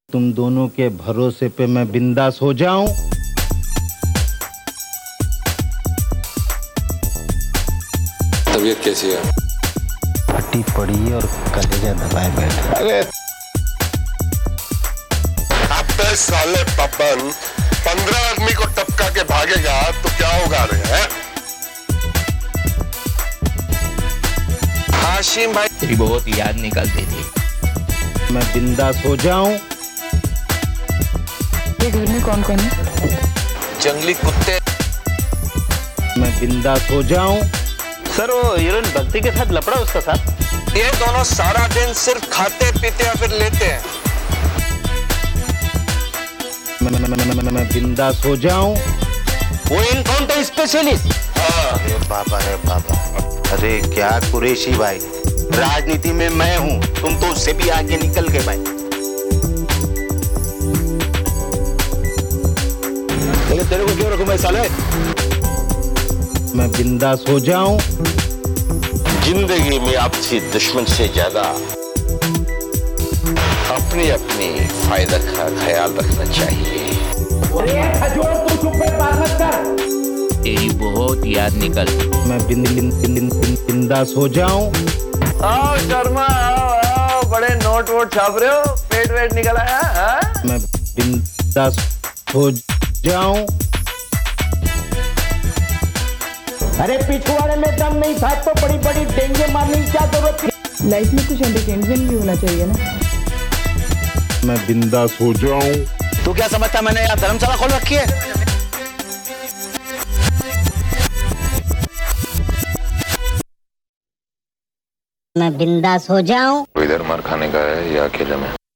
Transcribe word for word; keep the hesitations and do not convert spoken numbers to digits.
तुम दोनों के भरोसे पे मैं बिंदास हो जाऊं। तबीयत कैसी है? फटी पड़ी और कलेजा दबाए बैठे। अरे अबे साले पप्पन, पंद्रह आदमी को टपका के भागेगा तो क्या होगा रे? हैं? हाशिम भाई तेरी बहुत याद निकलती थी। मैं बिंदास हो जाऊं। ये घर में कौन कौन है? जंगली कुत्ते। मैं बिंदास हो जाऊं। सर वो हीरोइन भक्ति के साथ लपड़ा उसका साथ। ये दोनों सारा दिन सिर्फ खाते पीते या फिर लेते हैं। मैं, मैं, मैं, मैं, मैं बिंदास हो जाऊं। वो इनकाउंटर स्पेशलिस्ट। अरे बाबा रे बाबा, अरे क्या कुरैशी भाई, राजनीति में मैं हूँ, तुम तो उससे भी आगे निकल गए भाई। लेकिन तेरे को क्यों रखूं मैं साले? मैं बिंदास हो जाऊं। जिंदगी में आपसी दुश्मन से ज्यादा अपनी अपनी फायदा का ख्याल रखना चाहिए। तेरी बहुत याद निकल। मैं बिन, बिन, बिन, बिन, बिन, बिंदास हो जाऊं। आओ शर्मा आओ आओ, बड़े नोट वोट छाप रहे हो, पेट वेट निकल आया। हाँ? मैं बिंदास हो जाऊं। अरे पिछवाड़े में दम नहीं था तो बड़ी बड़ी डेंगे मारने की क्या जरूरत थी? लाइफ में कुछ एंटरटेनमेंट भी होना चाहिए ना। मैं बिंदास हो जाऊं। तू क्या समझता मैंने यहाँ धर्मशाला खोल रखी है? मैं बिंदास हो जाऊं। इधर मार खाने का है या अकेले में?